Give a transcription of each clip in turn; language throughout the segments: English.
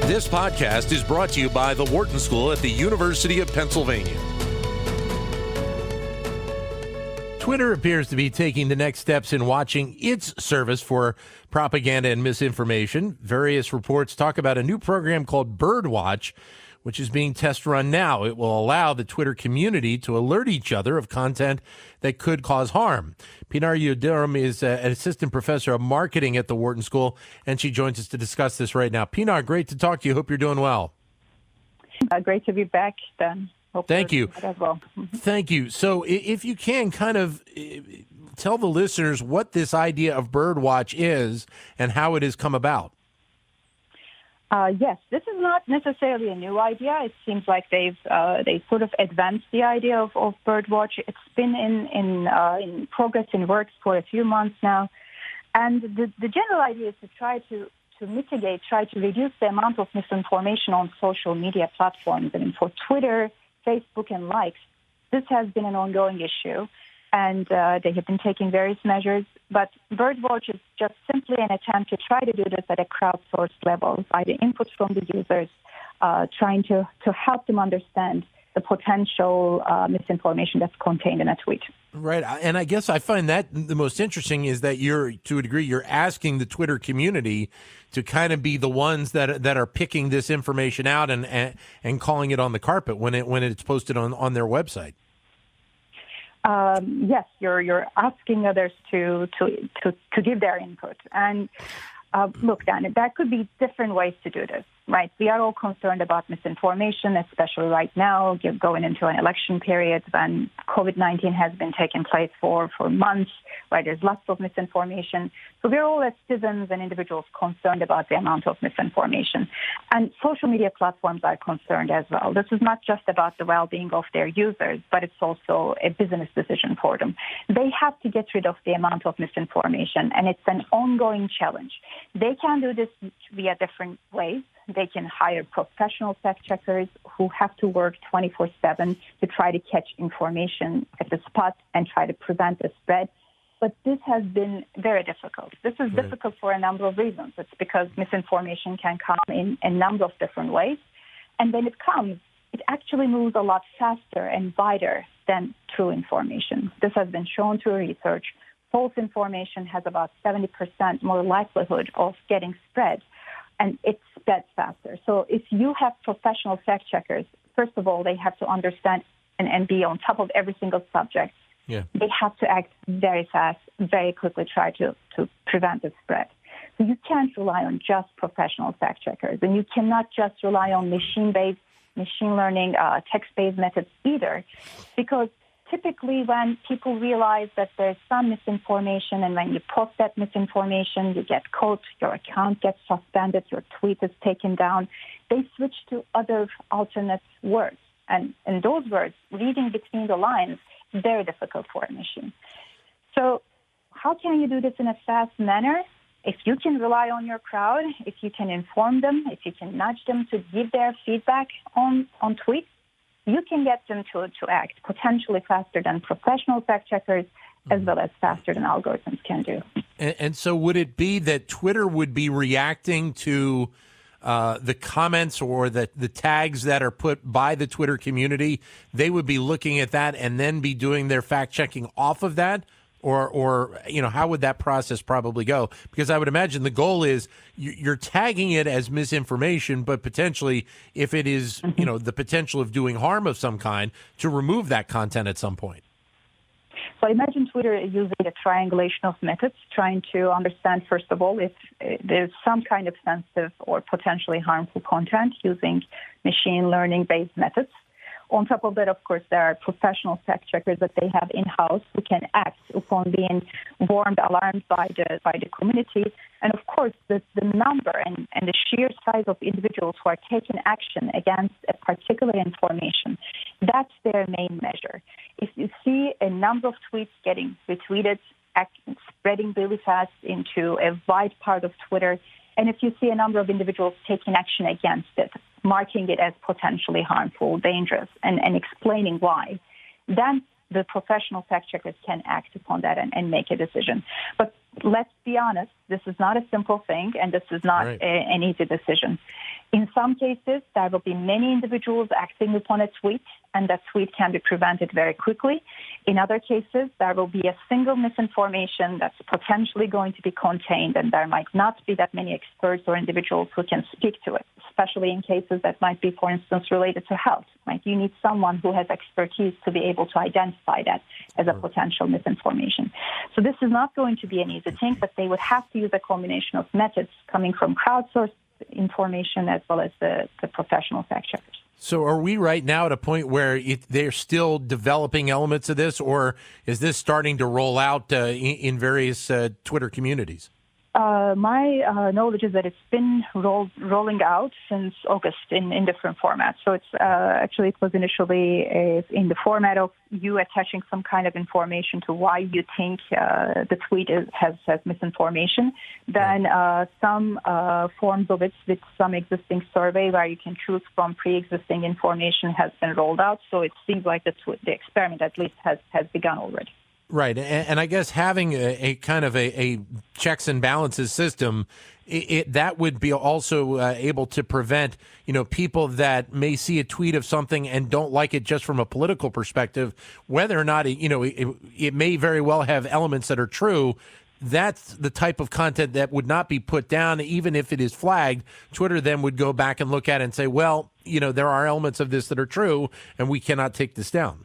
This podcast is brought to you by the Wharton School at the University of Pennsylvania. Twitter appears to be taking the next steps in watching its service for propaganda and misinformation. Various reports talk about a new program called Birdwatch, which is being test run now. It will allow the Twitter community to alert each other of content that could cause harm. Pinar Yildirim is an assistant professor of marketing at the Wharton School, and she joins us to discuss this right now. Pinar, great to talk to you. Hope you're doing well. Great to be back, Dan. Thank you. As well. Thank you. So if you can kind of tell the listeners what this idea of Birdwatch is and how it has come about. Yes, this is not necessarily a new idea. It seems like they sort of advanced the idea of Birdwatch. It's been in progress in works for a few months now, and the general idea is to try to reduce the amount of misinformation on social media platforms. And for Twitter, Facebook, and likes, this has been an ongoing issue, and they have been taking various measures. But Birdwatch is just simply an attempt to try to do this at a crowdsourced level by the input from the users, trying to help them understand the potential misinformation that's contained in a tweet. Right. And I guess I find that the most interesting is that to a degree, you're asking the Twitter community to kind of be the ones that are picking this information out and calling it on the carpet when it's posted on their website. Yes, you're asking others to give their input. And look, Dan, there could be different ways to do this, right? We are all concerned about misinformation, especially right now, going into an election period when COVID-19 has been taking place for months, right? There's lots of misinformation. So we're all as citizens and individuals concerned about the amount of misinformation. And social media platforms are concerned as well. This is not just about the well-being of their users, but it's also a business decision for them. They have to get rid of the amount of misinformation, and it's an ongoing challenge. They can do this via different ways. They can hire professional fact checkers who have to work 24/7 to try to catch information at the spot and try to prevent the spread. But this has been very difficult. This is difficult for a number of reasons. It's because misinformation can come in a number of different ways. And when it comes, it actually moves a lot faster and wider than true information. This has been shown through research. False information has about 70% more likelihood of getting spread, and it spreads faster. So if you have professional fact checkers, first of all, they have to understand and be on top of every single subject. Yeah. They have to act very fast, very quickly, try to prevent the spread. So you can't rely on just professional fact checkers, and you cannot just rely on machine learning, text-based methods either, because typically when people realize that there's some misinformation and when you post that misinformation, you get caught, your account gets suspended, your tweet is taken down, they switch to other alternate words. And those words, reading between the lines, very difficult for a machine. So how can you do this in a fast manner? If you can rely on your crowd, if you can inform them, if you can nudge them to give their feedback on tweets, you can get them to act potentially faster than professional fact checkers, as well as faster than algorithms can do. And so would it be that Twitter would be reacting to the comments or the tags that are put by the Twitter community? They would be looking at that and then be doing their fact checking off of that? Or how would that process probably go? Because I would imagine the goal is you're tagging it as misinformation, but potentially if it is, the potential of doing harm of some kind, to remove that content at some point. So imagine Twitter using a triangulation of methods, trying to understand, first of all, if there's some kind of sensitive or potentially harmful content using machine learning-based methods. On top of that, of course, there are professional fact checkers that they have in-house who can act upon being warned, alarmed by the community. And of course, the number and the sheer size of individuals who are taking action against a particular information, that's their main measure. If you see a number of tweets getting retweeted, spreading really fast into a wide part of Twitter, and if you see a number of individuals taking action against it, marking it as potentially harmful, dangerous, and explaining why, then the professional fact checkers can act upon that and make a decision. But let's be honest, this is not a simple thing, and this is not an easy decision. In some cases, there will be many individuals acting upon a tweet, and that tweet can be prevented very quickly. In other cases, there will be a single misinformation that's potentially going to be contained, and there might not be that many experts or individuals who can speak to it, especially in cases that might be, for instance, related to health. Right? You need someone who has expertise to be able to identify that as a potential misinformation. So this is not going to be an easy thing, but they would have to use a combination of methods coming from crowdsourced information as well as the professional fact checkers. So are we right now at a point where they're still developing elements of this, or is this starting to roll out in various Twitter communities? My knowledge is that it's been rolling out since August in different formats. So it's actually it was initially in the format of you attaching some kind of information to why you think the tweet has misinformation. Then some forms of it with some existing survey where you can choose from pre-existing information has been rolled out. So it seems like the experiment at least has begun already. Right, and I guess having a kind of a checks and balances system, that would be also able to prevent, people that may see a tweet of something and don't like it just from a political perspective, whether or not it may very well have elements that are true. That's the type of content that would not be put down, even if it is flagged. Twitter then would go back and look at it and say, well, there are elements of this that are true, and we cannot take this down.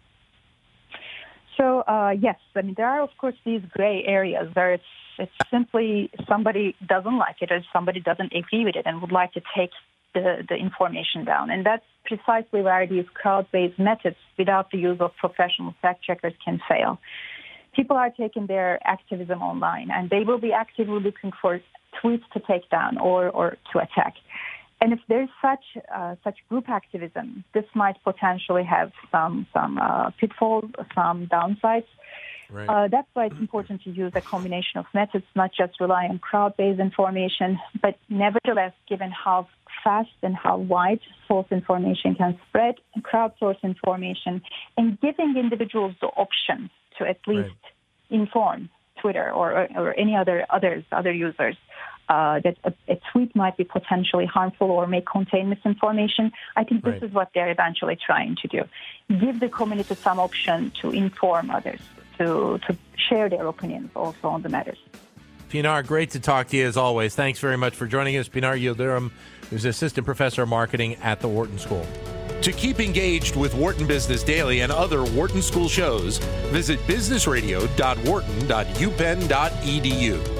So, yes, I mean, there are, of course, these gray areas where it's simply somebody doesn't like it or somebody doesn't agree with it and would like to take the information down. And that's precisely where these crowd-based methods without the use of professional fact-checkers can fail. People are taking their activism online, and they will be actively looking for tweets to take down or to attack. And if there's such group activism, this might potentially have some pitfalls, some downsides. Right. That's why it's important to use a combination of methods, not just rely on crowd-based information, but nevertheless, given how fast and how wide false information can spread, crowdsourced information, and giving individuals the option to at least inform Twitter or any other users that a tweet might be potentially harmful or may contain misinformation. I think this is what they're eventually trying to do. Give the community some option to inform others, to share their opinions also on the matters. Pinar, great to talk to you as always. Thanks very much for joining us. Pinar Yildirim, who's Assistant Professor of Marketing at the Wharton School. To keep engaged with Wharton Business Daily and other Wharton School shows, visit businessradio.wharton.upenn.edu.